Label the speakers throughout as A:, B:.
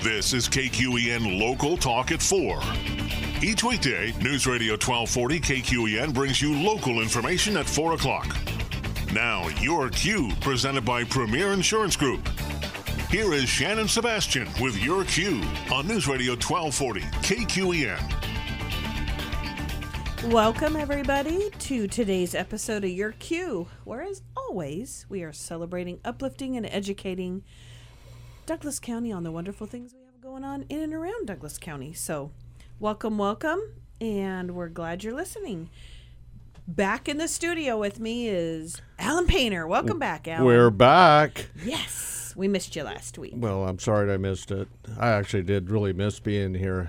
A: This is KQEN Local Talk at 4. Each weekday, News Radio 1240 KQEN brings you local information at 4 o'clock. Now, your Q, presented by Premier Insurance Group. Here is Shannon Sebastian with your Q on News Radio 1240 KQEN.
B: Welcome, everybody, to today's episode of Your Q, where, as always, we are celebrating, uplifting, and educating Douglas County on the wonderful things we have going on in and around Douglas County. So, welcome, and we're glad you're listening. Back in the studio with me is Alan Painter. Welcome back, Alan.
C: We're back.
B: Yes, we missed you last week.
C: Well, I'm sorry I missed it. I actually did really miss being here.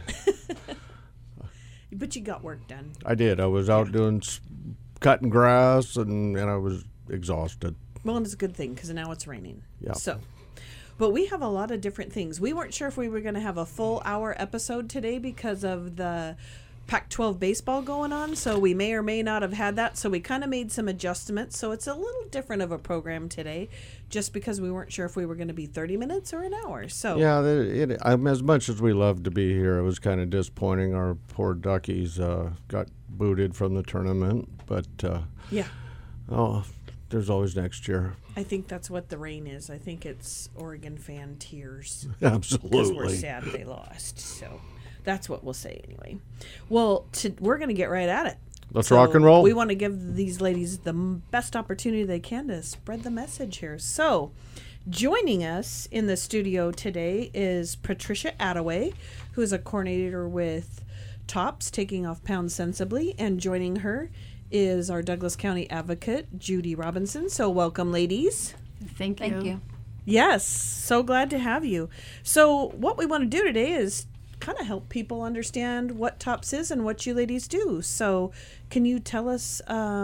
B: But you got work done.
C: I did. I was out doing cutting grass, and I was exhausted.
B: Well, and it's a good thing because now it's raining.
C: Yeah.
B: So, but we have a lot of different things. We weren't sure if we were going to have a full hour episode today because of the Pac-12 baseball going on, so we may or may not have had that. So we kind of made some adjustments. So it's a little different of a program today, just because we weren't sure if we were going to be 30 minutes or an hour. So
C: yeah, as much as we love to be here, it was kind of disappointing. Our poor Duckies got booted from the tournament, but
B: yeah.
C: Oh, there's always next year.
B: I think that's what the rain is. I think it's Oregon fan tears.
C: Absolutely.
B: Because we're sad they lost. So that's what we'll say anyway. Well, we're going to get right at it.
C: Let's rock and roll.
B: We want to give these ladies the best opportunity they can to spread the message here. So joining us in the studio today is Patricia Attaway, who is a coordinator with TOPS, Taking Off Pounds Sensibly, and joining her is our Douglas County advocate, Judy Robinson. So welcome, ladies.
D: Thank you.
B: Yes, so glad to have you. So what we want to do today is kind of help people understand what TOPS is and what you ladies do. So can you tell us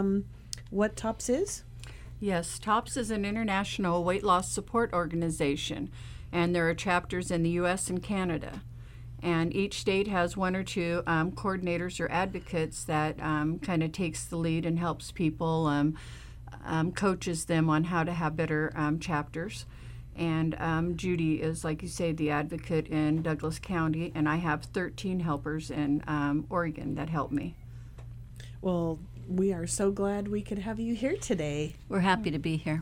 B: what TOPS is?
D: Yes, TOPS is an international weight loss support organization, and there are chapters in the U.S. and Canada. And each state has one or two coordinators or advocates that kind of takes the lead and helps people, coaches them on how to have better chapters. And Judy is, like you say, the advocate in Douglas County, and I have 13 helpers in Oregon that help me.
B: Well, we are so glad we could have you here today.
E: We're happy to be here.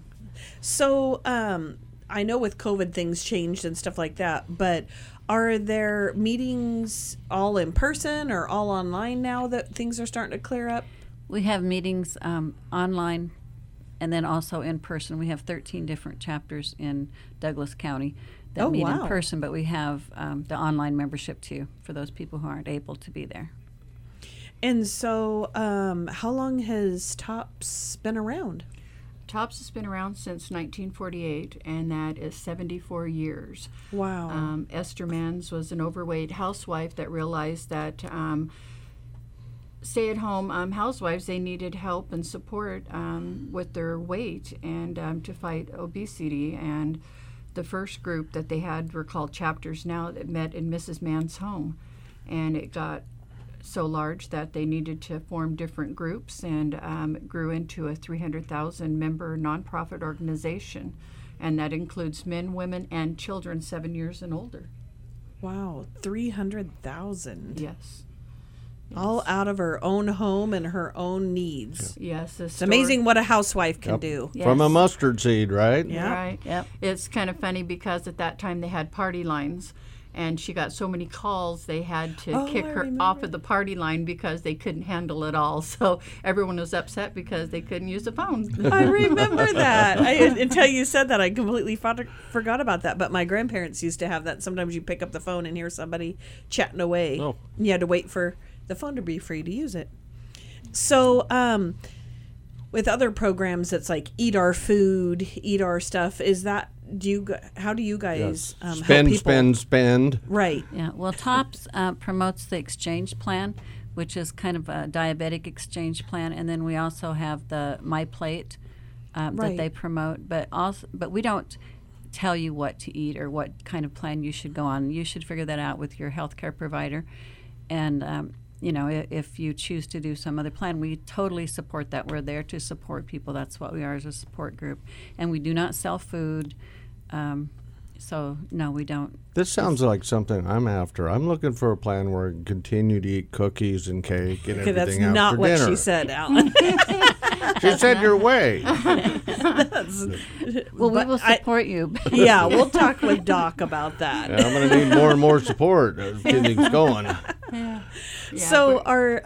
B: So I know with COVID things changed and stuff like that, but are there meetings all in person or all online now that things are starting to clear up?
E: We have meetings online and then also in person. We have 13 different chapters in Douglas County that meet in person, but we have the online membership too for those people who aren't able to be there.
B: And so how long has TOPS been around?
D: TOPS has been around since 1948, and that is 74 years.
B: Wow.
D: Esther Manns was an overweight housewife that realized that stay-at-home housewives, they needed help and support with their weight and to fight obesity. And the first group that they had were called Chapters Now, that met in Mrs. Manns' home. And it got so large that they needed to form different groups, and it grew into a 300,000 member nonprofit organization, and that includes men, women, and children 7 years and older.
B: Wow, 300,000.
D: Yes.
B: All out of her own home and her own needs.
D: Yes.
B: It's amazing what a housewife can do.
D: Yes.
C: From a mustard seed, right?
B: Yeah.
D: Right.
E: Yep.
D: It's kind of funny because at that time they had party lines, and she got so many calls they had to kick her off of the party line because they couldn't handle it all. So everyone was upset because they couldn't use the phone.
B: I remember that. Until you said that, I completely forgot about that. But my grandparents used to have that. Sometimes you pick up the phone and hear somebody chatting away.
C: Oh.
B: You had to wait for the phone to be free to use it. So with other programs, it's like Eat Our Food, Eat Our Stuff. Is that how do you guys help people?
C: Spend.
B: Right.
E: Yeah. Well, TOPS promotes the exchange plan, which is kind of a diabetic exchange plan, and then we also have the My Plate that they promote. But we don't tell you what to eat or what kind of plan you should go on. You should figure that out with your healthcare provider, and if you choose to do some other plan, we totally support that. We're there to support people. That's what we are as a support group. And we do not sell food. So no, we don't.
C: This sounds like something I'm after. I'm looking for a plan where I can continue to eat cookies and cake and
B: Okay, that's
C: everything
B: not
C: after
B: what
C: dinner.
B: she said, Alan.
C: She said your way.
E: Well, we will support you.
B: Yeah, we'll talk with Doc about that.
C: And I'm going to need more and more support as things going.
B: So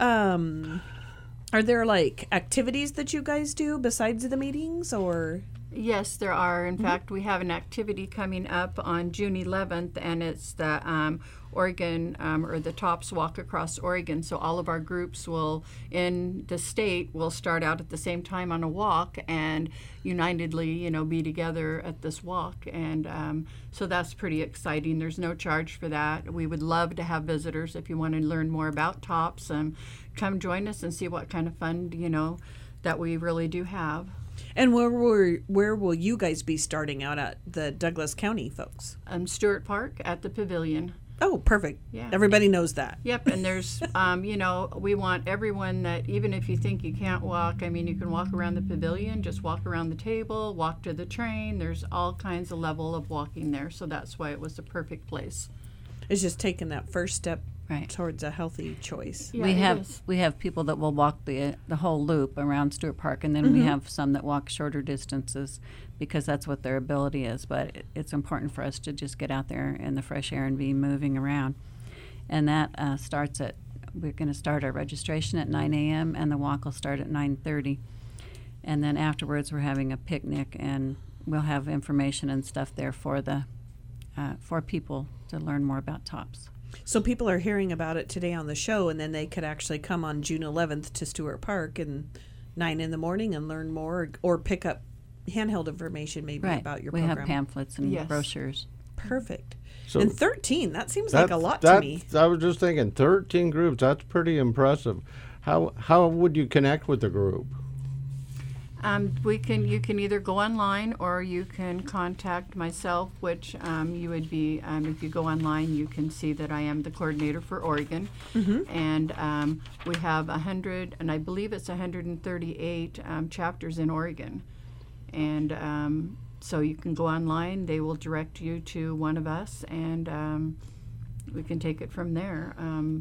B: are there like activities that you guys do besides the meetings, or?
D: Yes, there are. In fact, we have an activity coming up on June 11th, and it's the Oregon, or the TOPS Walk Across Oregon. So all of our groups in the state will start out at the same time on a walk and unitedly, be together at this walk. And so that's pretty exciting. There's no charge for that. We would love to have visitors. If you want to learn more about TOPS, come join us and see what kind of fun, that we really do have.
B: And where will you guys be starting out at, the Douglas County folks?
D: Stewart Park at the Pavilion.
B: Oh, perfect.
D: Yeah.
B: Everybody knows that.
D: Yep, and there's, we want everyone that, even if you think you can't walk, you can walk around the pavilion, just walk around the table, walk to the train. There's all kinds of level of walking there, so that's why it was the perfect place.
B: It's just taking that first step
E: Right.
B: towards a healthy choice.
D: Yeah,
E: we have people that will walk the whole loop around Stewart Park, and then we have some that walk shorter distances because that's what their ability is. But it's important for us to just get out there in the fresh air and be moving around. And that we're going to start our registration at 9 a.m. and the walk will start at 9:30. And then afterwards we're having a picnic, and we'll have information and stuff there for people to learn more about TOPS.
B: So people are hearing about it today on the show, and then they could actually come on June 11th to Stewart Park and 9 in the morning and learn more, or pick up handheld information maybe about your program.
E: We have pamphlets and brochures.
B: Perfect.
C: So
B: and 13, that seems like a lot to me.
C: I was just thinking, 13 groups, that's pretty impressive. How would you connect with the group?
D: You can either go online or you can contact myself, which you would be, if you go online, you can see that I am the coordinator for Oregon. And we have 100, and I believe it's 138 chapters in Oregon. And so you can go online, they will direct you to one of us, and we can take it from there.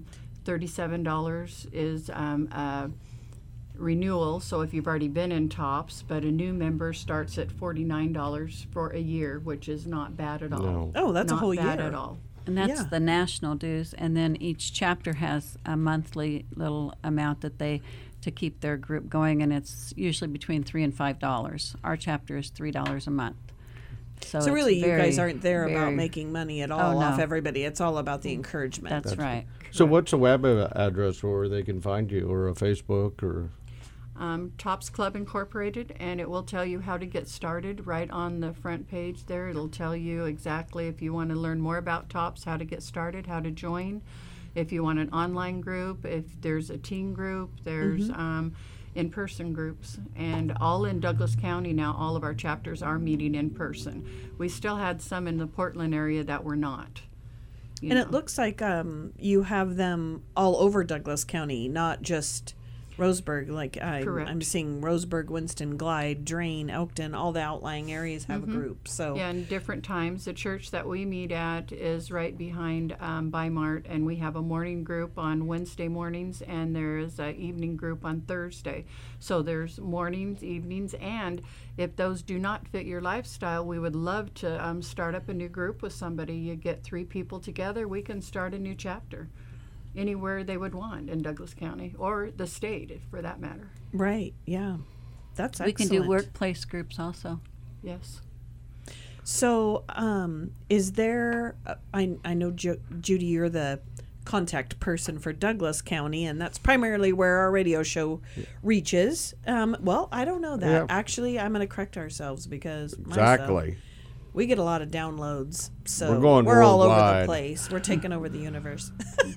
D: $37 is renewal, so if you've already been in TOPS, but a new member starts at $49 for a year, which is not bad at all.
C: No.
B: Oh, that's a whole year.
D: Not bad at all.
E: And that's the national dues, and then each chapter has a monthly little amount to keep their group going, and it's usually between $3 and $5. Our chapter is $3 a month. So
B: really,
E: it's
B: you guys aren't there about making money at all
E: no.
B: off everybody. It's all about the encouragement.
E: That's right.
C: So what's a web address where they can find you, or a Facebook, or?
D: TOPS Club Incorporated, and it will tell you how to get started right on the front page there. It'll tell you exactly if you want to learn more about TOPS, how to get started, how to join. If you want an online group, if there's a teen group, there's in-person groups. And all in Douglas County now, all of our chapters are meeting in person. We still had some in the Portland area that were not.
B: And it looks like you have them all over Douglas County, not just Roseburg. Like I'm seeing Roseburg, Winston, Glide, Drain, Elkton, all the outlying areas have a group. So
D: yeah, and different times. The church that we meet at is right behind Bi-Mart, and we have a morning group on Wednesday mornings, and there is an evening group on Thursday. So there's mornings, evenings, and if those do not fit your lifestyle, we would love to start up a new group with somebody. You get 3 people together, we can start a new chapter anywhere they would want in Douglas County or the state, for that matter.
B: Right, yeah. That's excellent.
E: We can do workplace groups also.
D: Yes.
B: So is there, I know, Judy, you're the contact person for Douglas County, and that's primarily where our radio show reaches. Well, I don't know that.
C: Yeah.
B: Actually, I'm going to correct ourselves because
C: Exactly.
B: we get a lot of downloads, so
C: We're
B: all over the
C: worldwide.
B: place. We're taking over the universe.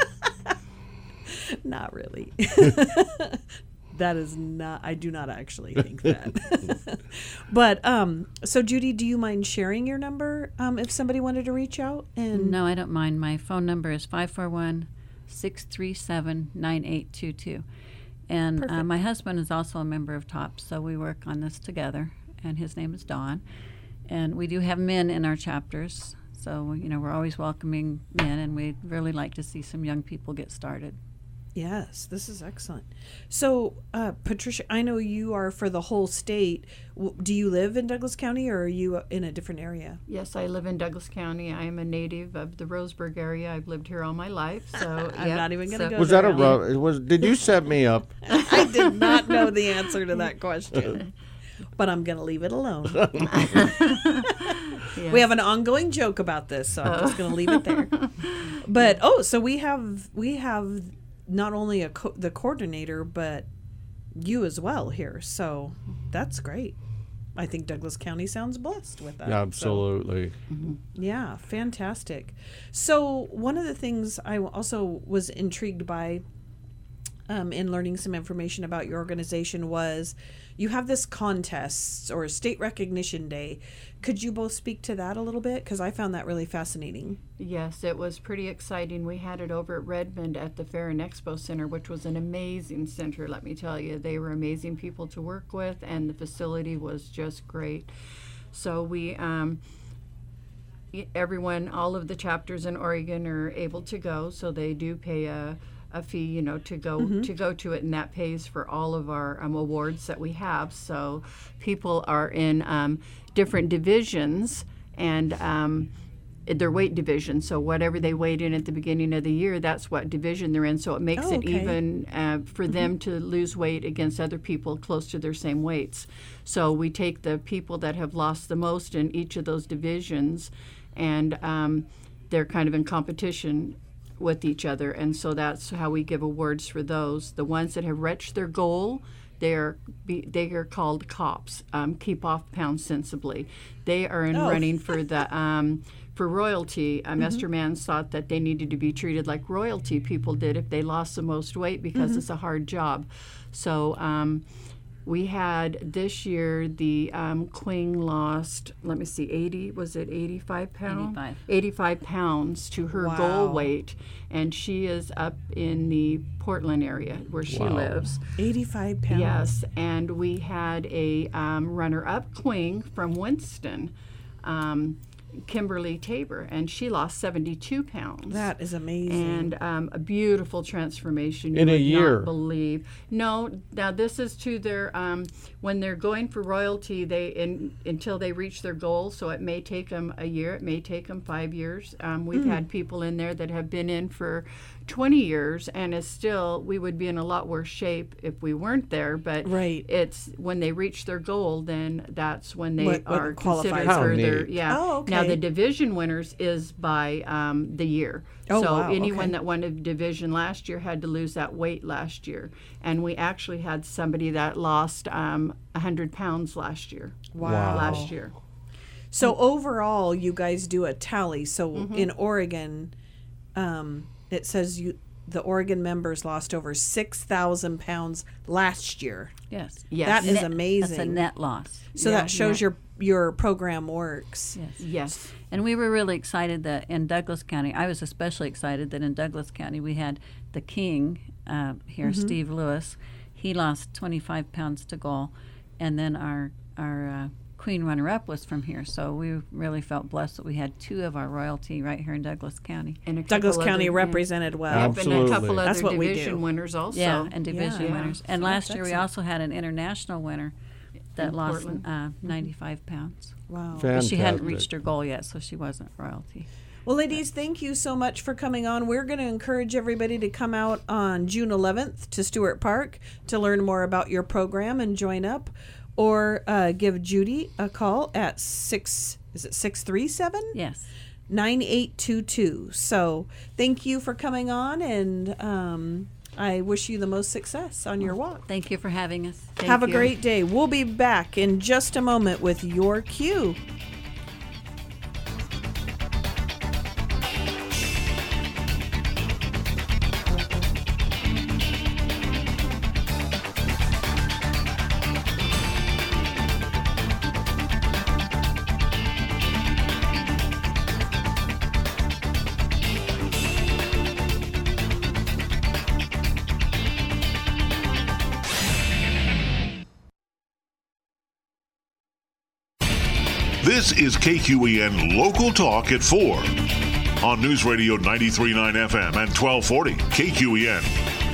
B: Not really. That is not, I do not actually think that. But, so Judy, do you mind sharing your number if somebody wanted to reach out? And
E: No, I don't mind. My phone number is 541-637-9822. And my husband is also a member of TOPS, so we work on this together, and his name is Don. And we do have men in our chapters, So, we're always welcoming in, and we'd really like to see some young people get started.
B: Yes, this is excellent. So, Patricia, I know you are for the whole state. Do you live in Douglas County, or are you in a different area?
D: Yes, I live in Douglas County. I am a native of the Roseburg area. I've lived here all my life. So
B: I'm not even going to go
C: Was
B: there.
C: that a rough? Did you set me up?
B: I did not know the answer to that question, but I'm going to leave it alone.
D: Yes.
B: We have an ongoing joke about this, so I'm just going to leave it there. But so we have not only the coordinator, but you as well here. So that's great. I think Douglas County sounds blessed with that.
C: Absolutely.
B: So, yeah, fantastic. So one of the things I also was intrigued by in learning some information about your organization was you have this contest or State Recognition Day. Could you both speak to that a little bit? Because I found that really fascinating.
D: Yes, it was pretty exciting. We had it over at Redmond at the Fair and Expo Center, which was an amazing center, let me tell you. They were amazing people to work with, and the facility was just great. So we, everyone, all of the chapters in Oregon are able to go, so they do pay a fee, to go to it, and that pays for all of our awards that we have. So people are in different divisions, and their weight division. So whatever they weighed in at the beginning of the year, that's what division they're in. So it makes it even for them to lose weight against other people close to their same weights. So we take the people that have lost the most in each of those divisions, and they're kind of in competition with each other, and so that's how we give awards for those. The ones that have reached their goal, they are called COPS, Keep Off Pounds Sensibly. They are in running for the for royalty. Esther Manns thought that they needed to be treated like royalty people did if they lost the most weight, because it's a hard job. So we had this year the Queen lost, 85 pounds? 85 pounds to her goal weight, and she is up in the Portland area where she lives.
B: 85 pounds.
D: Yes, and we had a runner-up queen from Winston, Kimberly Tabor, and she lost 72 pounds.
B: That is amazing.
D: And a beautiful transformation.
C: In a year.
D: Not believe. No, now this is to their, when they're going for royalty, until they reach their goal, so it may take them a year, it may take them 5 years. We've had people in there that have been in for 20 years, and we would be in a lot worse shape if we weren't there, but it's when they reach their goal, then that's when they are considered for their, Now the division winners is by the year. Anyone that won a division last year had to lose that weight last year, and we actually had somebody that lost 100 pounds last year. Last year.
B: So overall, you guys do a tally. So in Oregon, it says the Oregon members lost over 6,000 pounds last year.
E: Yes.
B: That is amazing.
E: That's a net loss.
B: So that shows your program works.
D: Yes.
E: And we were really excited that in Douglas County, I was especially excited that in Douglas County we had the king here, Steve Lewis. He lost 25 pounds to goal, and then our queen runner-up was from here. So we really felt blessed that we had two of our royalty right here in Douglas County.
D: And
B: Douglas County represented well.
C: Absolutely.
D: And a couple other
B: That's what we
D: division
B: do.
D: winners also.
E: Yeah, and division winners. And
B: So
E: last
B: that's
E: year we
B: excellent.
E: also had an international winner that
D: In
E: lost
D: Portland.
E: 95 pounds.
B: Wow.
E: But she hadn't
C: Fantastic.
E: reached her goal yet, so she wasn't royalty.
B: Well, ladies, thank you so much for coming on. We're going to encourage everybody to come out on June 11th to Stewart Park to learn more about your program and join up, or give Judy a call at 637?
E: Yes.
B: 9822. So thank you for coming on, and I wish you the most success on your walk.
E: Thank you for having us.
B: Have a great day. We'll be back in just a moment with your cue.
A: This is KQEN Local Talk at 4 on News Radio 93.9 FM and 1240 KQEN.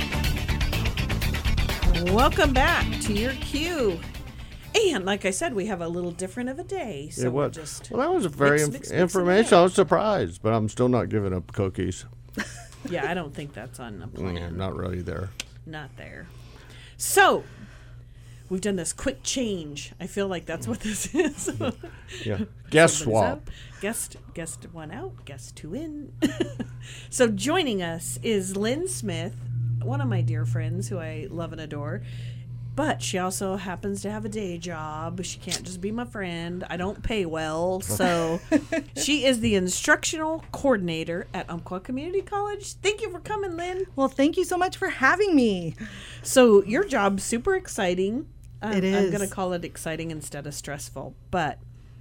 B: Welcome back to your Q. And like I said, we have a little different of a day. So
C: well,
B: just
C: that was a very
B: mix
C: informational. I was surprised, but I'm still not giving up cookies.
B: Yeah, I don't think that's on the plan.
C: Not really there.
B: Not there. So, we've done this quick change. I feel like that's what this is.
C: Yeah. Guest
B: Somebody's
C: swap.
B: up, guest one out, guest two in. So joining us is Lynn Smith, one of my dear friends who I love and adore. But she also happens to have a day job. She can't just be my friend. I don't pay well. So she is the instructional coordinator at Umpqua Community College. Thank you for coming, Lynn.
F: Well, thank you so much for having me.
B: So your job's super exciting.
F: It is.
B: I'm going to call it exciting instead of stressful. But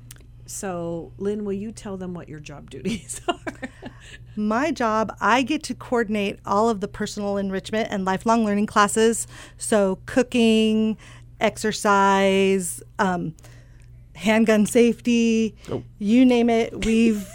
B: so, Lynn, will you tell them what your job duties are?
F: My job, I get to coordinate all of the personal enrichment and lifelong learning classes. So cooking, exercise, handgun safety, you name it. We've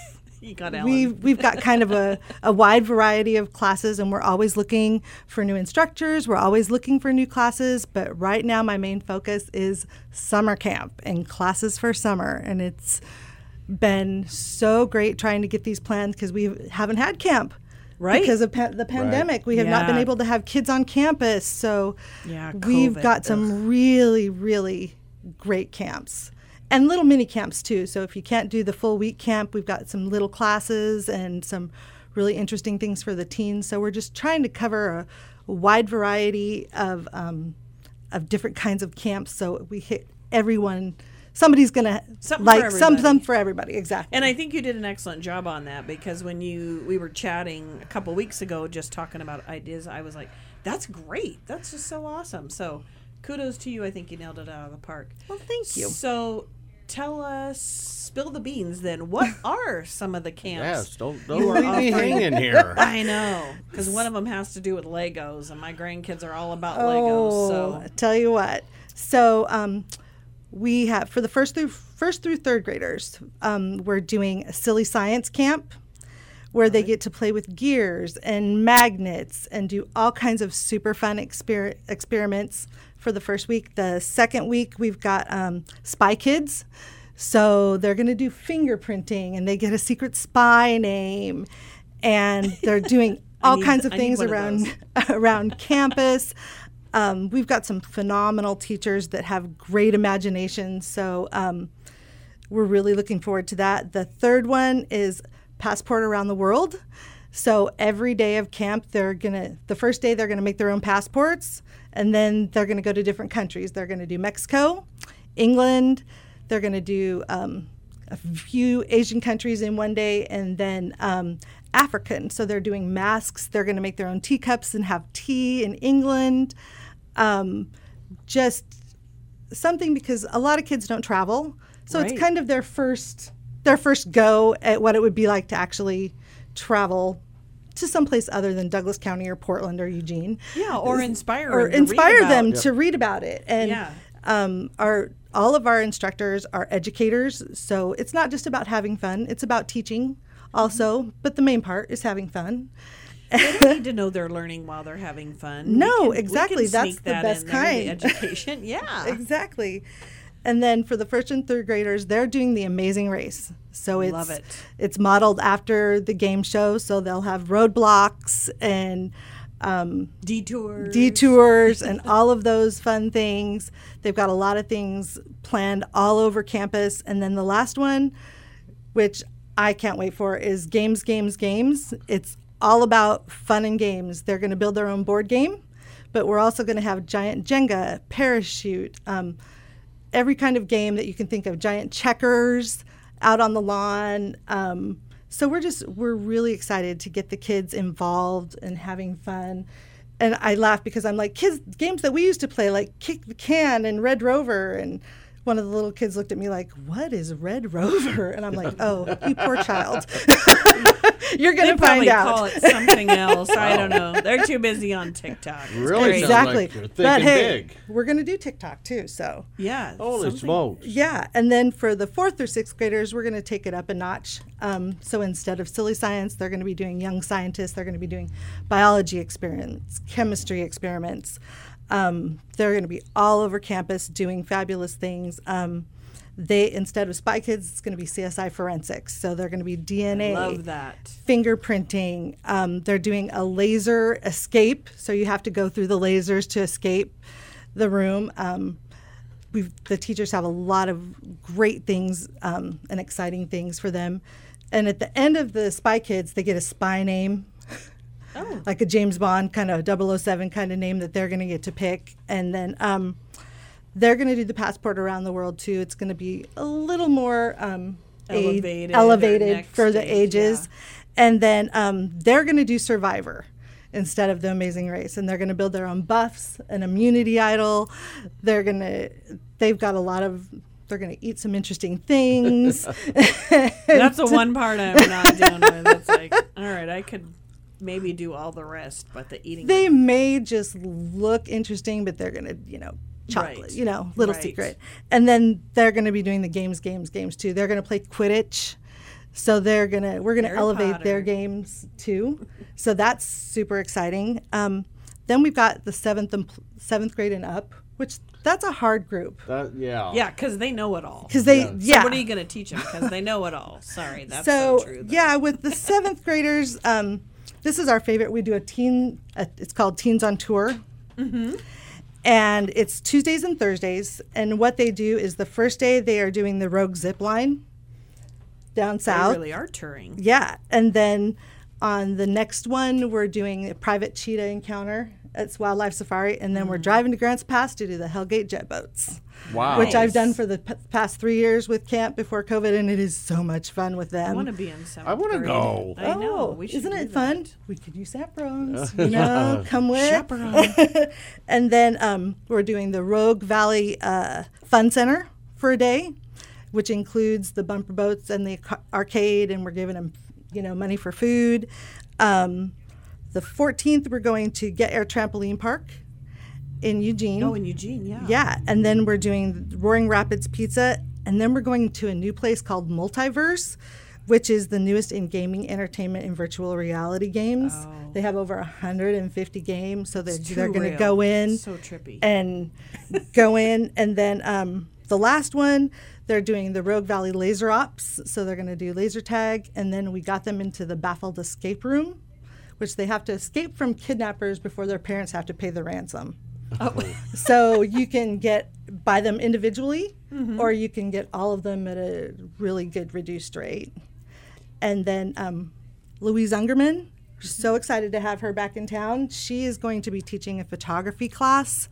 F: got kind of a wide variety of classes, and we're always looking for new instructors. We're always looking for new classes. But right now, my main focus is summer camp and classes for summer. And it's been so great trying to get these plans because we haven't had camp.
B: Right.
F: Because of the pandemic.
C: Right.
F: We have not been
B: Yeah.
F: able to have kids on campus. So
B: Yeah,
F: we've
B: COVID,
F: got some really, really great camps. And little mini camps, too. So if you can't do the full week camp, we've got some little classes and some really interesting things for the teens. So we're just trying to cover a wide variety of different kinds of camps. So we hit everyone. Somebody's going to
B: Something
F: like
B: for everybody.
F: something for everybody. Exactly.
B: And I think you did an excellent job on that because when we were chatting a couple weeks ago, just talking about ideas, I was like, that's great. That's just so awesome. So kudos to you. I think you nailed it out of the park.
F: Well, thank you.
B: So tell us, spill the beans then. What are some of the camps?
C: Yes, don't
B: you are
C: leave me
B: offering?
C: hanging here.
B: I know, because one of them has to do with Legos, and my grandkids are all about Legos. So
F: I tell you what. So we have, for the first through third graders, we're doing a silly science camp where they get to play with gears and magnets and do all kinds of super fun experiments for the first week. The second week, we've got Spy Kids. So they're going to do fingerprinting, and they get a secret spy name. And they're doing all kinds of things around campus. We've got some phenomenal teachers that have great imagination. So we're really looking forward to that. The third one is Passport Around the World. So every day of camp, the first day they're going to make their own passports, and then they're going to go to different countries. They're going to do Mexico, England. They're going to do a few Asian countries in one day, and then African. So they're doing masks. They're going to make their own teacups and have tea in England. Just something, because a lot of kids don't travel. So
B: Right.
F: it's kind of their first go at what it would be like to actually travel to someplace other than Douglas County or Portland or Eugene.
B: yeah, or inspire
F: them to read about it. And
B: Yeah.
F: all of our instructors are educators, so it's not just about having fun, it's about teaching also, but the main part is having fun.
B: They don't need to know they're learning while they're having fun.
F: No,
B: We can
F: exactly. That's
B: sneak
F: the
B: that
F: best
B: in there, the
F: kind.
B: education. Yeah.
F: Exactly. And then for the first and third graders, they're doing the Amazing Race. So
B: Love it.
F: It's modeled after the game show, so they'll have roadblocks and detours and all of those fun things. They've got a lot of things planned all over campus. And then the last one, which I can't wait for, is Games. It's all about fun and games. They're going to build their own board game, but we're also going to have giant Jenga, parachute, every kind of game that you can think of, giant checkers out on the lawn. So we're really excited to get the kids involved and having fun. And I laugh because I'm like, games that we used to play, like Kick the Can and Red Rover. And one of the little kids looked at me like, what is Red Rover? And I'm like, oh, you poor child. You're going
B: They
F: to find
B: probably
F: out.
B: call it something else. I don't know. They're too busy on TikTok. It's
C: Really
B: great.
C: sounds
F: Exactly.
C: like you're
F: But
C: thinking
F: hey,
C: big.
F: we're going to do TikTok too. So
B: Yeah.
C: Holy
B: something-
C: smokes.
F: yeah, and then for the 4th through 6th graders, we're going to take it up a notch. So instead of silly science, they're going to be doing young scientists. They're going to be doing biology experiments, chemistry experiments. They're going to be all over campus doing fabulous things. They instead of Spy Kids, it's going to be CSI Forensics. So they're going to be DNA,
B: Love that.
F: fingerprinting. They're doing a laser escape, so you have to go through the lasers to escape the room. The teachers have a lot of great things and exciting things for them. And at the end of the Spy Kids, they get a spy name, like a James Bond kind of 007 kind of name that they're going to get to pick. And then they're going to do the passport around the world too. It's going to be a little more
B: Elevated or
F: elevated
B: next
F: for the
B: stage,
F: ages. And then they're going to do Survivor instead of The Amazing Race. And they're going to build their own buffs, an immunity idol. They've got a lot of, they're going to eat some interesting things.
B: That's the one part I'm not doing with. It's like, all right, I could maybe do all the rest, but the eating.
F: They may just look interesting, but they're going to, chocolate,
B: Right.
F: little
B: Right.
F: secret. And then they're going to be doing the games too. They're going to play Quidditch. So we're going to
B: Harry
F: elevate their
B: Potter.
F: games too. So that's super exciting. Then we've got the 7th grade and up, which that's a hard group.
C: Yeah.
B: Yeah, because they know it all.
F: Because they,
B: So
F: yeah.
B: what are you going to teach them? Because they know it all. Sorry, that's so true. though.
F: Yeah, with the 7th graders, this is our favorite. We do it's called Teens on Tour. Mm-hmm. And it's Tuesdays and Thursdays. And what they do is the first day they are doing the Rogue Zip Line down
B: They
F: south.
B: really are touring.
F: Yeah. And then on the next one, we're doing a private cheetah encounter. It's Wildlife Safari. And then we're driving to Grants Pass to do the Hellgate jet boats.
C: Wow.
F: Which I've done for the past 3 years with camp before COVID, and it is so much fun with them.
B: I want to be in 7th
C: I wanna
B: grade.
C: go.
B: I know. We should
F: isn't
B: do
F: it
B: that.
F: fun? We could use chaperones, come with.
B: Chaperone.
F: And then we're doing the Rogue Valley Fun Center for a day, which includes the bumper boats and the arcade, and we're giving them, money for food. The 14th, we're going to Get Air Trampoline Park in Eugene.
B: Oh, in Eugene, yeah.
F: Yeah, and then we're doing Roaring Rapids Pizza, and then we're going to a new place called Multiverse, which is the newest in gaming, entertainment, and virtual reality games.
B: Oh.
F: They have over 150 games, so they're
B: Too
F: going to
B: real.
F: go in
B: So trippy.
F: and and then the last one, they're doing the Rogue Valley Laser Ops, so they're going to do laser tag, and then we got them into the Baffled Escape Room, which they have to escape from kidnappers before their parents have to pay the ransom. So you can buy them individually, or you can get all of them at a really good reduced rate. And then Louise Ungerman, we're so excited to have her back in town. She is going to be teaching a photography class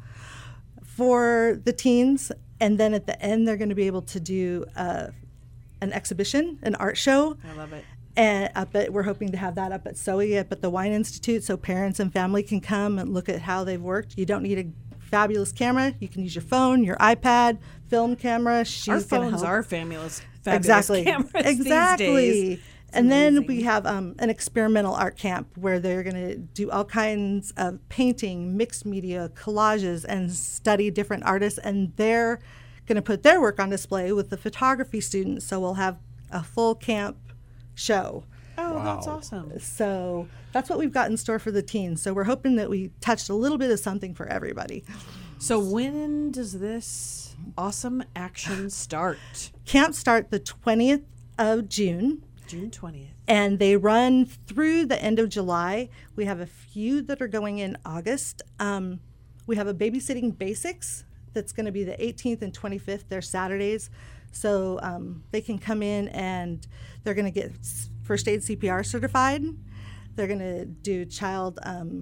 F: for the teens. And then at the end, they're going to be able to do an exhibition, an art show.
B: I love it.
F: And we're hoping to have that up at SOE up at the Wine Institute, so parents and family can come and look at how they've worked. You don't need a fabulous camera. You can use your phone, your iPad, film camera. She's
B: Our
F: gonna
B: phones
F: help.
B: are fabulous
F: Exactly.
B: cameras
F: Exactly.
B: these days.
F: And then
B: amazing.
F: we have an experimental art camp where they're going to do all kinds of painting, mixed media, collages, and study different artists. And they're going to put their work on display with the photography students. So we'll have a full camp show.
B: Oh, that's awesome.
F: So that's what we've got in store for the teens. So we're hoping that we touched a little bit of something for everybody.
B: So when does this awesome action start?
F: Camp start the 20th of June.
B: June 20th.
F: And they run through the end of July. We have a few that are going in August. We have a babysitting basics that's going to be the 18th and 25th. They're Saturdays. So they can come in and they're going to get first aid CPR certified. They're going to do child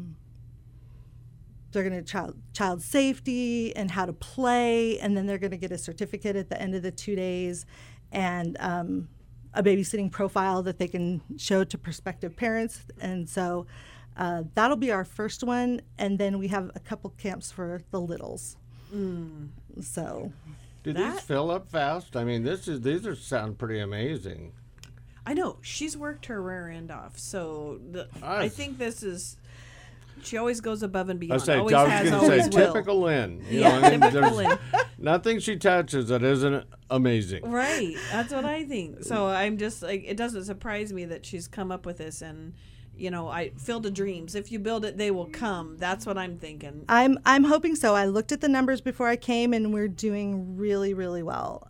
F: safety and how to play. And then they're going to get a certificate at the end of the 2 days and a babysitting profile that they can show to prospective parents. And so that'll be our first one. And then we have a couple camps for the littles. So
C: Do these fill up fast? I mean, these sound pretty amazing.
B: I know she's worked her rear end off, so I think this is. She always goes above and beyond.
C: I was going to say typical Lynn.
B: Typical Lynn.
C: Nothing she touches that isn't amazing.
B: Right, that's what I think. So I'm just like, it doesn't surprise me that she's come up with this, and I Field of Dreams. If you build it, they will come. That's what I'm thinking.
F: I'm hoping so. I looked at the numbers before I came, and we're doing really, really well.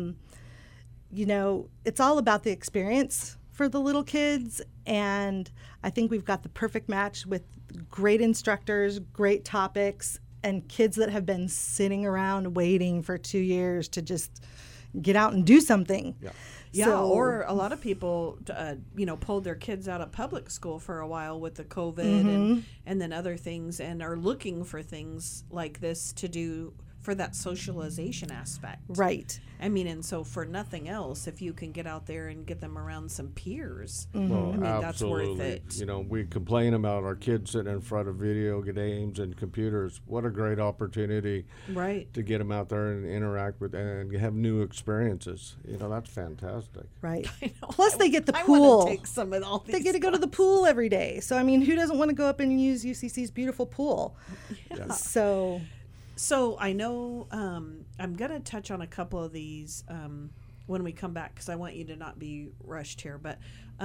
F: It's all about the experience for the little kids, and I think we've got the perfect match with great instructors, great topics, and kids that have been sitting around waiting for 2 years to just get out and do something.
B: Yeah, or a lot of people, pulled their kids out of public school for a while with the COVID and then other things, and are looking for things like this to do for that socialization aspect.
F: Right.
B: I mean, and so for nothing else, if you can get out there and get them around some peers,
C: Well,
B: that's worth it.
C: We complain about our kids sitting in front of video games and computers. What a great opportunity to get them out there and interact with and have new experiences. That's fantastic.
F: Right.
B: I know.
F: Plus, they get the
B: I
F: pool.
B: want to take some of all these
F: They get to go to the pool every day. So, I mean, who doesn't want to go up and use UCC's beautiful pool?
B: Yeah.
F: So
B: I know I'm going to touch on a couple of these when we come back, because I want you to not be rushed here. But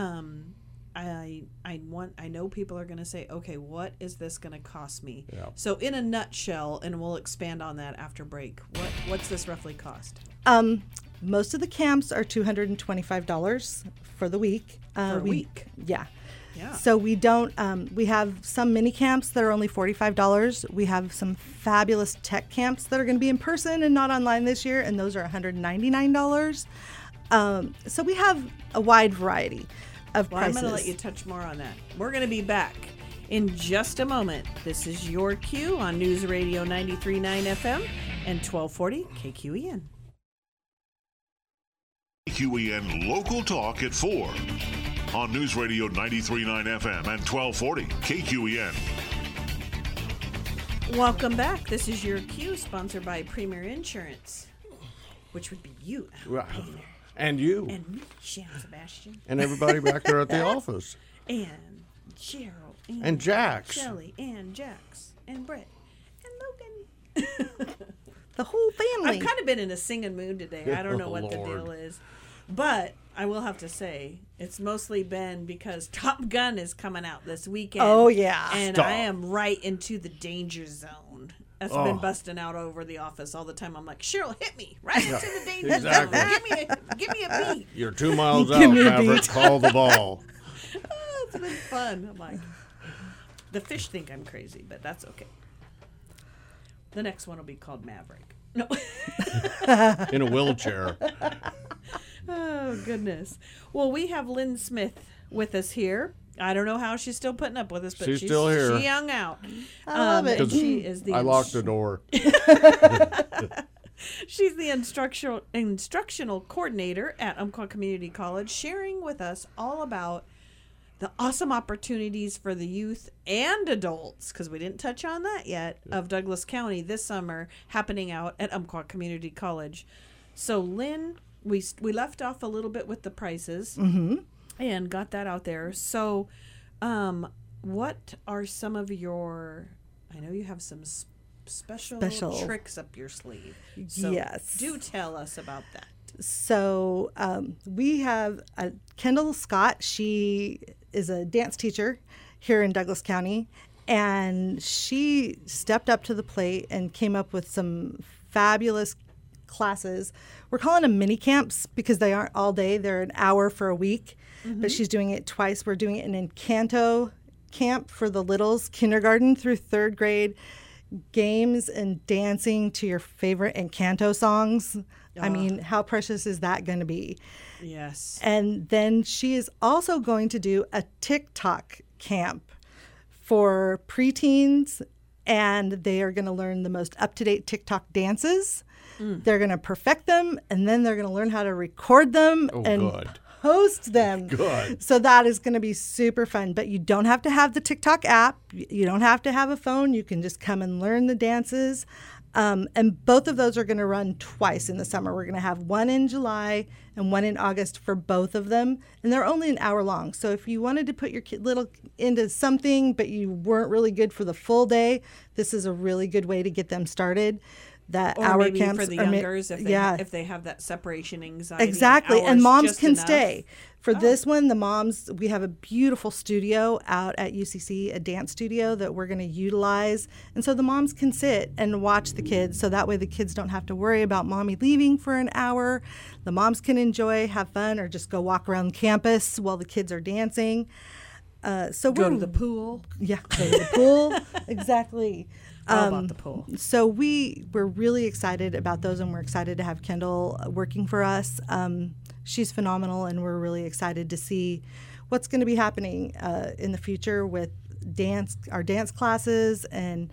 B: I know people are going to say, okay, what is this going to cost me?
C: Yeah.
B: So in a nutshell, and we'll expand on that after break, what's this roughly cost?
F: most of the camps are $225 for the week.
B: For a week?
F: Yeah.
B: Yeah.
F: So we don't, we have some mini camps that are only $45. We have some fabulous tech camps that are going to be in person and not online this year, and those are $199. So we have a wide variety of prices.
B: I'm going to let you touch more on that. We're going to be back in just a moment. This is Your Q on News Radio 93.9 FM and 1240 KQEN.
A: KQEN Local Talk at 4 on News Radio 93.9 FM and 1240 KQEN.
B: Welcome back. This is Your Q, sponsored by Premier Insurance, which would be you.
C: And you.
B: And me, Shannon Sebastian.
C: And everybody back there at the office.
B: And Cheryl.
C: And Jax.
B: Shelly. And Jax. And Brett. And Logan.
F: The whole family.
B: I've kind of been in a singing mood today. I don't know what the deal is. But I will have to say, it's mostly been because Top Gun is coming out this weekend.
F: Oh, yeah.
B: And I am right into the danger zone. That's been busting out over the office all the time. I'm like, Cheryl, hit me right into the danger zone. Give me a beat.
C: You're 2 miles out, Maverick. Call the ball.
B: It's been fun. I'm like, the fish think I'm crazy, but that's okay. The next one will be called Maverick. No.
C: In a wheelchair.
B: Oh, goodness. Well, we have Lynn Smith with us here. I don't know how she's still putting up with us, but she's
C: still here.
B: She hung out.
F: I love it.
B: And she is the
C: I locked the door.
B: She's the instructional coordinator at Umpqua Community College, sharing with us all about the awesome opportunities for the youth and adults, because we didn't touch on that yet, of Douglas County this summer happening out at Umpqua Community College. So, Lynn, we left off a little bit with the prices and got that out there. So, what are some of your, I know you have some special tricks up your sleeve. So
F: yes.
B: Do tell us about that.
F: So we have Kendall Scott. She is a dance teacher here in Douglas County, and she stepped up to the plate and came up with some fabulous classes. We're calling them mini camps because they aren't all day. They're an hour for a week, but she's doing it twice. We're doing it in Encanto camp for the littles, kindergarten through third grade, games and dancing to your favorite Encanto songs. I mean, how precious is that going to be?
B: Yes.
F: And then she is also going to do a TikTok camp for preteens, and they are going to learn the most up-to-date TikTok dances. They're going to perfect them, and then they're going to learn how to record them post them.
C: Good.
F: So that is going to be super fun. But you don't have to have the TikTok app. You don't have to have a phone. You can just come and learn the dances. And both of those are going to run twice in the summer. We're going to have one in July and one in August for both of them. And they're only an hour long. So if you wanted to put your kid little into something, but you weren't really good for the full day, this is a really good way to get them started. That
B: or
F: hour
B: maybe
F: camps
B: for the youngers, if they have that separation anxiety.
F: Exactly. And moms can
B: enough.
F: stay. For this one, the moms, we have a beautiful studio out at UCC, a dance studio that we're going to utilize. And so the moms can sit and watch the kids. So that way the kids don't have to worry about mommy leaving for an hour. The moms can enjoy, have fun, or just go walk around campus while the kids are dancing. So
B: go to the pool.
F: Yeah, go to the pool. Exactly.
B: All about the pool.
F: So we're really excited about those, and we're excited to have Kendall working for us. She's phenomenal, and we're really excited to see what's going to be happening in the future with our dance classes. And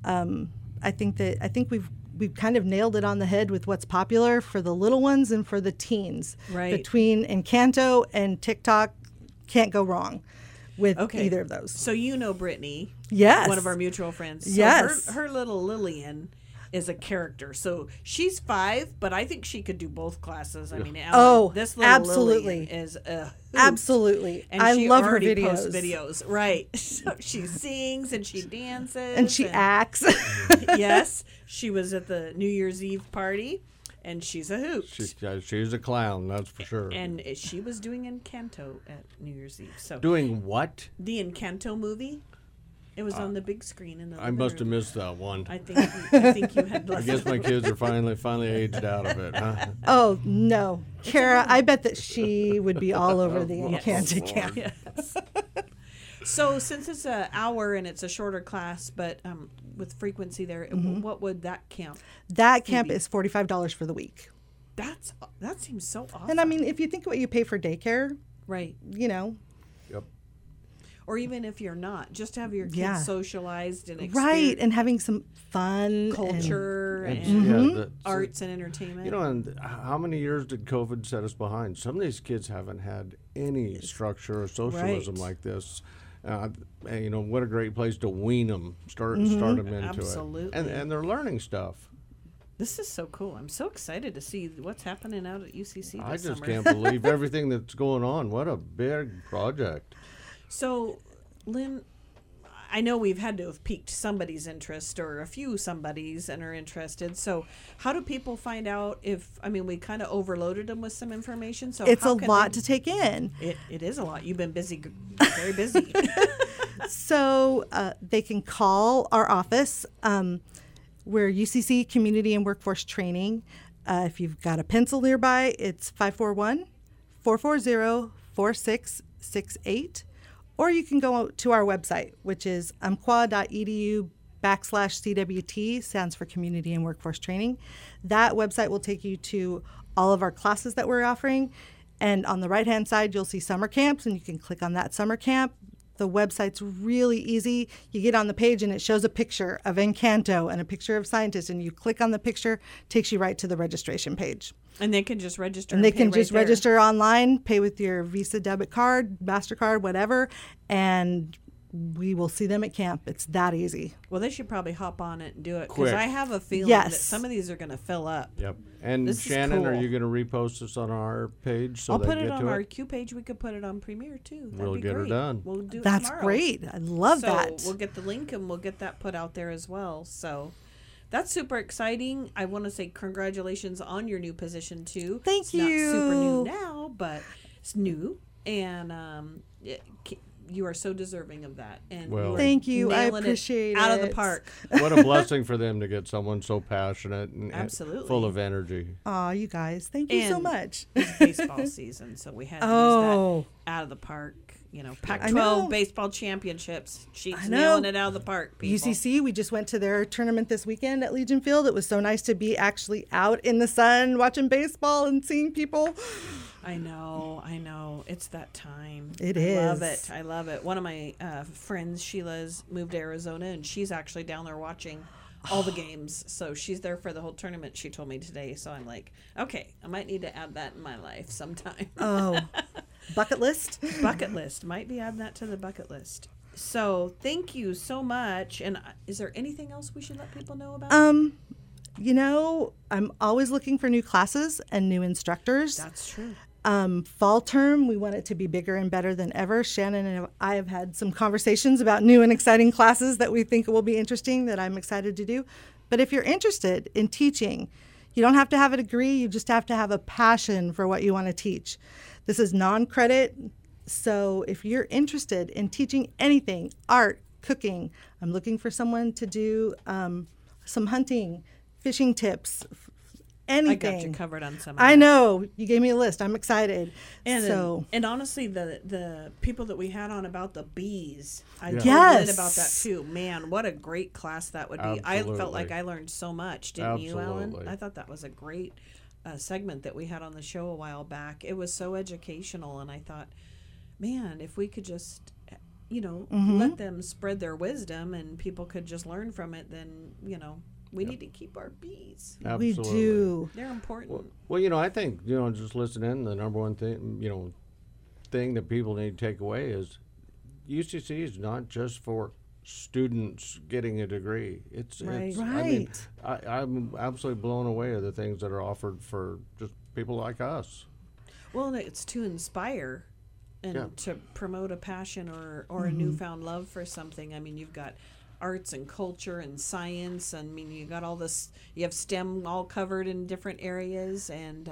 F: I think we've kind of nailed it on the head with what's popular for the little ones and for the teens.
B: Right.
F: Between Encanto and TikTok, can't go wrong with either of those.
B: So Brittany.
F: Yes.
B: One of our mutual friends. So
F: yes.
B: Her little Lillian is a character. So she's 5, but I think she could do both classes. I mean, Ellen, this little
F: absolutely.
B: Lillian is a hoot.
F: Absolutely.
B: And
F: I
B: she
F: love her
B: already
F: videos.
B: posts videos. Right. So she sings and she dances.
F: And she acts.
B: Yes. She was at the New Year's Eve party. And she's a hoot.
C: She's a clown, that's for sure.
B: And she was doing Encanto at New Year's Eve. So
C: doing what?
B: The Encanto movie. It was on the big screen in the
C: I must have missed that one.
B: I think you had.
C: I guess my kids are finally aged out of it, huh?
F: Oh no, Kara! I bet that she would be all over the Encanto camp.
B: Yes. So since it's an hour and it's a shorter class, but with frequency there, what would that camp?
F: That camp is $45 for the week.
B: That seems so awesome.
F: And I mean, if you think what you pay for daycare,
B: right?
C: Yep.
B: Or even if you're not, just to have your kids socialized and
F: right, and having some fun,
B: culture, and arts and entertainment.
C: You know, and how many years did COVID set us behind? Some of these kids haven't had any structure or socialism like this. And, what a great place to wean them, start them into
B: Absolutely.
C: it, and they're learning stuff.
B: This is so cool. I'm so excited to see what's happening out at UCC
C: I
B: this
C: just
B: summer.
C: can't believe everything that's going on. What a big project.
B: So, Lynn, I know we've had to have piqued somebody's interest or a few somebodies and are interested. So how do people find out we kind of overloaded them with some information. So
F: it's a lot to take in.
B: It is a lot. You've been busy, very busy.
F: So they can call our office. We're UCC Community and Workforce Training. If you've got a pencil nearby, it's 541-440-4668. Or you can go to our website, which is umpqua.edu/CWT, stands for Community and Workforce Training. That website will take you to all of our classes that we're offering. And on the right-hand side, you'll see summer camps, and you can click on that summer camp. The website's really easy. You get on the page and it shows a picture of Encanto and a picture of scientists, and you click on the picture, takes you right to the registration page.
B: And they can just register.
F: And they can just register online, pay with your Visa debit card, MasterCard, whatever, and we will see them at camp. It's that easy.
B: Well, they should probably hop on it and do it, because
C: Quick.
B: I have a feeling that some of these are going to fill up.
C: Yep. And
B: This is
C: Shannon, are
B: cool.
C: you going to repost this on our page so
B: I'll
C: they
B: put
C: get
B: it on
C: to
B: our
C: it?
B: Q page. We could put it on Premiere too. That'd
C: We'll
B: be
C: get her
B: great.
C: done.
B: We'll do it
F: That's
B: tomorrow.
F: great. I love that.
B: We'll get the link and we'll get that put out there as well. So that's super exciting. I want to say congratulations on your new position too.
F: Thank
B: it's
F: you.
B: Not super new now, but it's new, and you are so deserving of that. And
C: Well,
F: Thank you. I
B: nailing
F: appreciate
B: out of the
F: it.
B: park.
C: What a blessing for them to get someone so passionate and
B: Absolutely.
C: full of energy.
F: Aw, you guys, thank you so
B: And
F: much.
B: It's baseball season, so we had to use that out of the park. Pac-12 baseball championships. She's nailing it out of the park, people.
F: UCC, we just went to their tournament this weekend at Legion Field. It was so nice to be actually out in the sun watching baseball and seeing people.
B: I know. It's that time.
F: It
B: I
F: is.
B: I love it. One of my friends, Sheila's, moved to Arizona, and she's actually down there watching all the games. So she's there for the whole tournament, she told me today. So I'm like, okay, I might need to add that in my life sometime.
F: Oh, bucket list?
B: Bucket list. Might be adding that to the bucket list. So thank you so much. And is there anything else we should let people know about?
F: I'm always looking for new classes and new instructors.
B: That's true.
F: Fall term, we want it to be bigger and better than ever. Shannon and I have had some conversations about new and exciting classes that we think will be interesting that I'm excited to do. But if you're interested in teaching, you don't have to have a degree. You just have to have a passion for what you want to teach. This is non-credit. So if you're interested in teaching anything, art, cooking, I'm looking for someone to do some hunting, fishing tips, anything.
B: I got you covered on some of
F: I
B: that.
F: know. You gave me a list. I'm excited.
B: And honestly, the people that we had on about the bees, I told
F: Yes.
B: Lynn about that too. Man, what a great class that would be. I felt like I learned so much, didn't you, Alan? I thought that was a great segment that we had on the show a while back. It was so educational, and I thought, man, if we could just, let them spread their wisdom and people could just learn from it, then, we need to keep our bees.
C: Absolutely.
F: We do.
B: They're important.
C: Well, I think, just listening, the number one thing, thing that people need to take away is UCC is not just for students getting a degree. It's
F: Right.
C: I mean, I'm absolutely blown away at the things that are offered for just people like us.
B: Well, and it's to inspire and to promote a passion or a newfound love for something. I mean, you've got arts and culture and science. I mean, you got all this. You have STEM all covered in different areas, and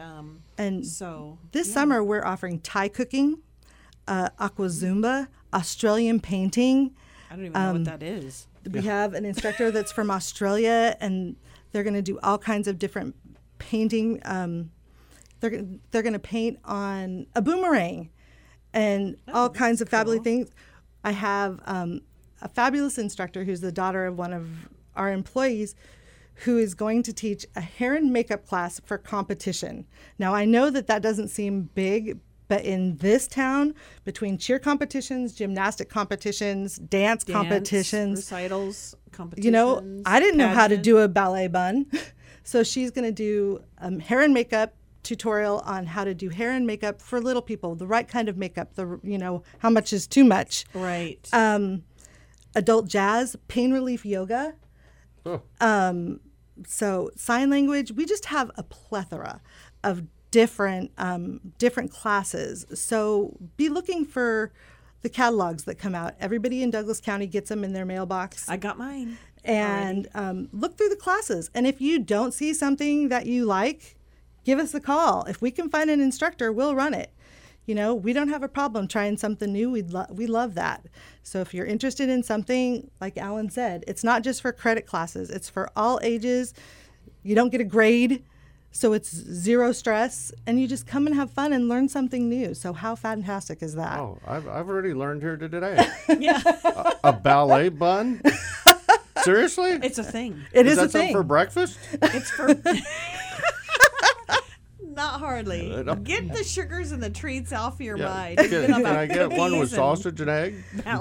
B: so
F: this summer we're offering Thai cooking, aqua Zumba, Australian painting.
B: I don't even know what that is.
F: We have an instructor that's from Australia, and they're going to do all kinds of different painting. They're going to paint on a boomerang, and all kinds of fabulous things. I have a fabulous instructor who's the daughter of one of our employees, who is going to teach a hair and makeup class for competition. Now, I know that doesn't seem big, but in this town, between cheer competitions, gymnastic competitions, dance competitions,
B: recitals, competitions,
F: I didn't know how to do a ballet bun. So she's going to do hair and makeup tutorial on how to do hair and makeup for little people, the right kind of makeup, how much is too much.
B: Right.
F: Adult jazz, pain relief yoga. So sign language. We just have a plethora of different classes. So be looking for the catalogs that come out. Everybody in Douglas County gets them in their mailbox.
B: I got mine.
F: And look through the classes. And if you don't see something that you like, give us a call. If we can find an instructor, we'll run it. We don't have a problem trying something new. We love that. So if you're interested in something, like Alan said, it's not just for credit classes. It's for all ages. You don't get a grade, so it's zero stress. And you just come and have fun and learn something new. So how fantastic is that?
C: Oh, I've already learned here today.
B: Yeah.
C: a ballet bun? Seriously?
B: It's a thing.
F: It is
C: that
F: a thing.
C: something for breakfast?
B: It's for... Not hardly. Get the sugars and the treats off your mind.
C: Can I get one with sausage and egg?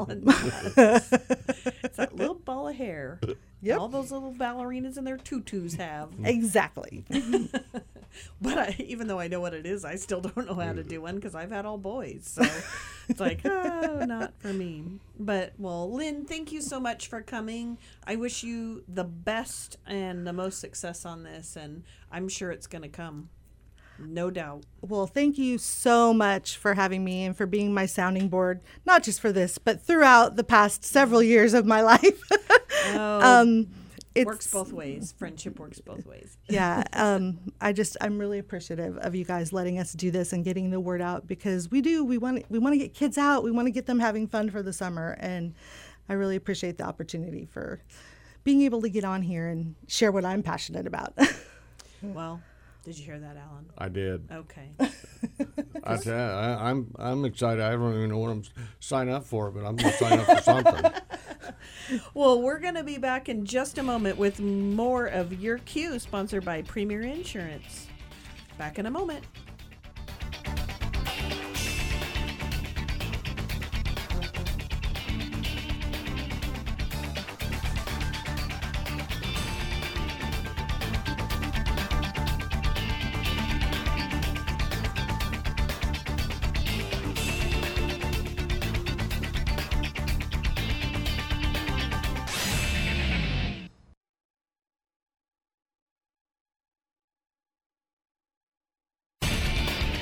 B: It's that little ball of hair.
F: Yep.
B: All those little ballerinas in their tutus have.
F: Exactly.
B: But even though I know what it is, I still don't know how to do one because I've had all boys. So it's like, oh, not for me. But, well, Lynn, thank you so much for coming. I wish you the best and the most success on this, and I'm sure it's going to come. No doubt.
F: Well, thank you so much for having me and for being my sounding board, not just for this, but throughout the past several years of my life.
B: It works both ways. Friendship works both ways.
F: Yeah. I'm really appreciative of you guys letting us do this and getting the word out, because we want to get kids out. We want to get them having fun for the summer. And I really appreciate the opportunity for being able to get on here and share what I'm passionate about.
B: Well, did you hear that, Alan?
C: I did.
B: Okay.
C: I'm excited. I don't even know what I'm signing up for, but I'm going to sign up for something.
B: Well, we're going to be back in just a moment with more of Your Cue, sponsored by Premier Insurance. Back in a moment.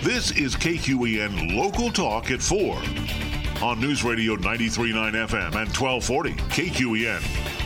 A: This is KQEN Local Talk at 4 on News Radio 93.9 FM and 1240 KQEN.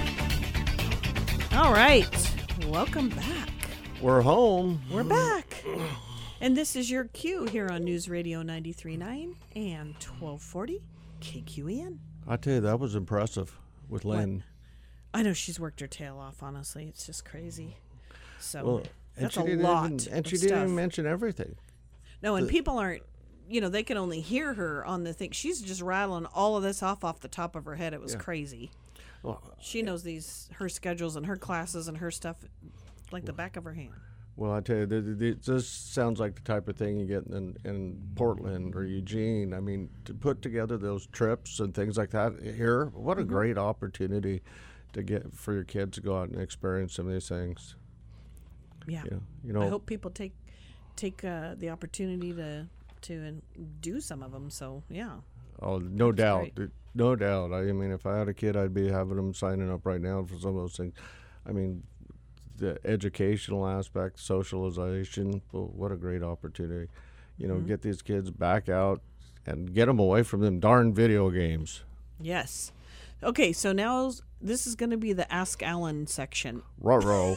B: All right. Welcome back.
C: We're home.
B: We're back. And this is your cue here on News Radio 93.9 and 1240 KQEN.
C: I tell you, that was impressive with Lynn.
B: What? I know she's worked her tail off, honestly. It's just crazy. So
C: Well,
B: that's a lot.
C: And she
B: of
C: didn't
B: stuff.
C: even mention everything.
B: No, and people aren't, they can only hear her on the thing. She's just rattling all of this off the top of her head. It was crazy.
C: Well,
B: She knows her schedules and her classes and her stuff like the back of her hand.
C: Well, I tell you, this sounds like the type of thing you get in Portland or Eugene. I mean, to put together those trips and things like that here, what a great opportunity to get for your kids to go out and experience some of these things.
B: Yeah. I hope people take the opportunity to do some of them. So yeah.
C: Oh, no doubt,
B: great.
C: no doubt. I mean, if I had a kid, I'd be having them signing up right now for some of those things. I mean, the educational aspect, socialization. Well, what a great opportunity! Get these kids back out and get them away from them darn video games.
B: Yes. Okay, so now this is going to be the Ask Alan section.
C: Ruh-roh.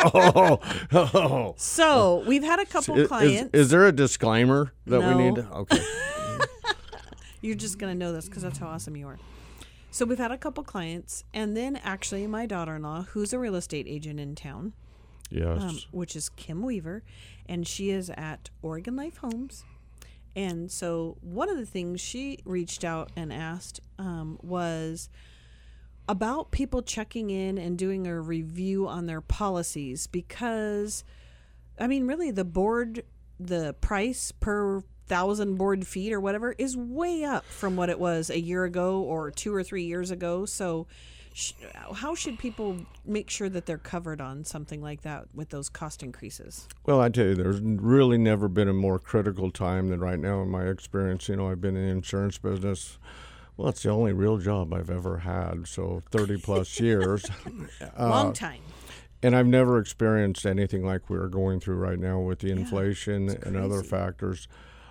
B: So we've had a couple clients.
C: Is there a disclaimer that we need? Okay.
B: You're just going to know this because that's how awesome you are. So we've had a couple clients, and then actually my daughter-in-law, who's a real estate agent in town,
C: Yes.
B: which is Kim Weaver, and she is at Oregon Life Homes. And so one of the things she reached out and asked was about people checking in and doing a review on their policies because, I mean, really the price per 1,000 board feet or whatever is way up from what it was a year ago or 2 or 3 years ago. So how should people make sure that they're covered on something like that with those cost increases?
C: Well, I tell you, there's really never been a more critical time than right now in my experience. I've been in the insurance business. Well, it's the only real job I've ever had, so 30 plus years.
B: Long time.
C: And I've never experienced anything like we're going through right now with the inflation and other factors.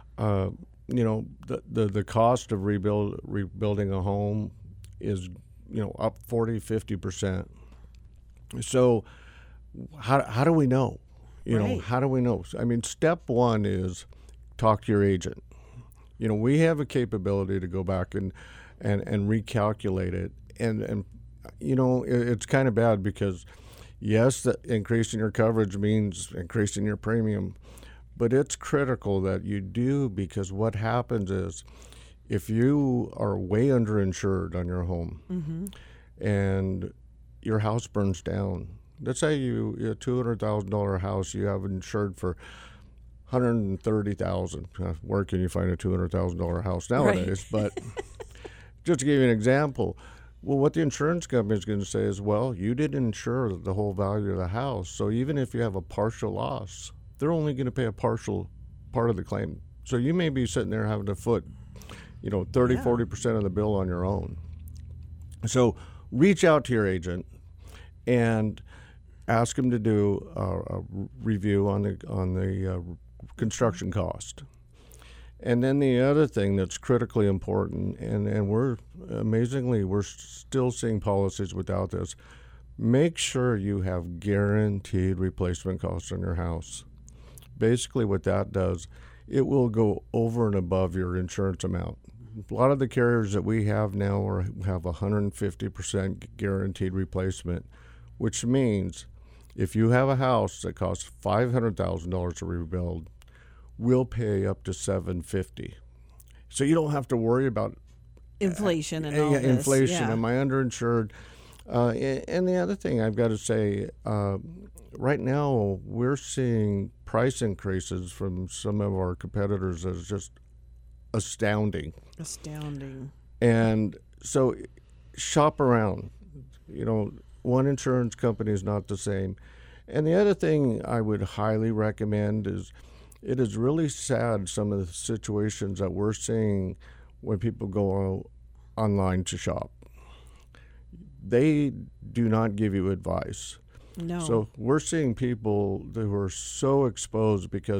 C: The cost of rebuilding a home is, up 40, 50%. So how do we know? How do we know? I mean, step one is talk to your agent. We have a capability to go back and recalculate it. And it's kind of bad because, yes, increasing your coverage means increasing your premium. But it's critical that you do, because what happens is if you are way underinsured on your home and your house burns down, let's say you a $200,000 house, you have insured for $130,000. Where can you find a $200,000 house nowadays? Right. But just to give you an example, well, what the insurance company is going to say is, well, you didn't insure the whole value of the house. So even if you have a partial loss, they're only going to pay a partial part of the claim. So you may be sitting there having to foot, 30, 40% of the bill on your own. So reach out to your agent and ask them to do a review on the construction cost. And then the other thing that's critically important, and we're still seeing policies without this, make sure you have guaranteed replacement costs on your house. Basically what that does, it will go over and above your insurance amount. A lot of the carriers that we have now have 150% guaranteed replacement, which means if you have a house that costs $500,000 to rebuild, we'll pay up to $750,000. So you don't have to worry about
B: inflation and all this.
C: Inflation. Am I underinsured? And the other thing I've got to say, right now we're seeing price increases from some of our competitors that is just astounding. And so shop around. One insurance company is not the same. And the other thing I would highly recommend is, it is really sad, some of the situations that we're seeing when people go online to shop. They do not give you advice.
B: No.
C: So we're seeing people who are so exposed because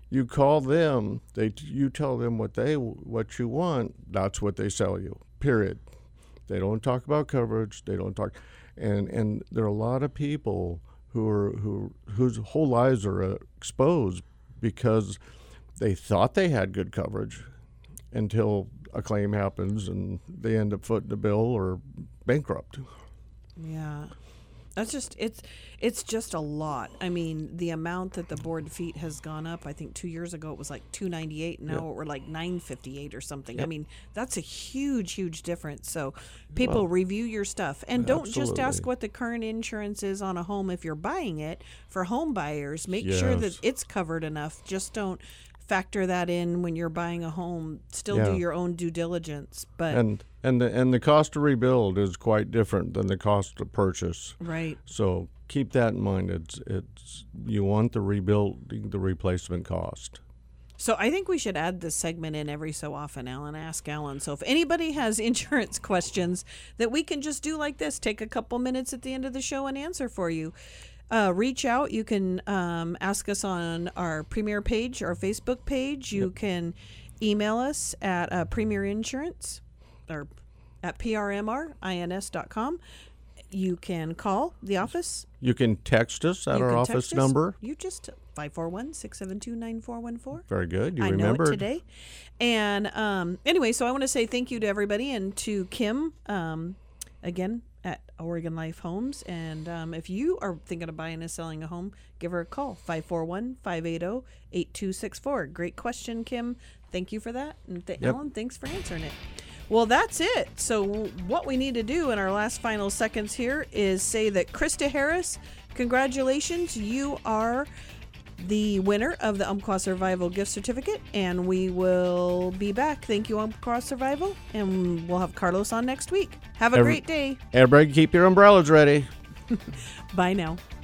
C: You call them, you tell them what you want, that's what they sell you, period. They don't talk about coverage, they don't talk, and there are a lot of people whose whole lives are exposed because they thought they had good coverage until a claim happens and they end up footing the bill or bankrupt.
B: Yeah. That's just it's just a lot. I mean, the amount that the board feet has gone up, I think 2 years ago it was like $298, now we're like $958 or something. Yep. I mean, that's a huge difference. So people review your stuff and don't just ask what the current insurance is on a home if you're buying it. For home buyers, make sure that it's covered enough. Just don't factor that in when you're buying a home. Still do your own due diligence, but
C: and the cost to rebuild is quite different than the cost to purchase.
B: Right.
C: So keep that in mind. It's you want the replacement cost.
B: So I think we should add this segment in every so often, Alan. Ask Alan. So if anybody has insurance questions that we can just do like this, take a couple minutes at the end of the show and answer for you. Reach out. You can ask us on our Premier page, our Facebook page. You can email us at Premier Insurance or at prmrins.com. You can call the office.
C: You can text us at our office number.
B: You just 541-672-9414.
C: Very good. You
B: I
C: remembered.
B: know it today. And anyway, so I want to say thank you to everybody and to Kim again at Oregon Life Homes. And if you are thinking of buying and selling a home, give her a call, 541-580-8264. Great question, Kim. Thank you for that. And Alan, thanks for answering it. Well, that's it. So what we need to do in our last final seconds here is say that Krista Harris, congratulations. You are the winner of the Umpqua Survival gift certificate, and we will be back. Thank you, Umpqua Survival, and we'll have Carlos on next week. Have a great day.
C: Everybody keep your umbrellas ready.
B: Bye now.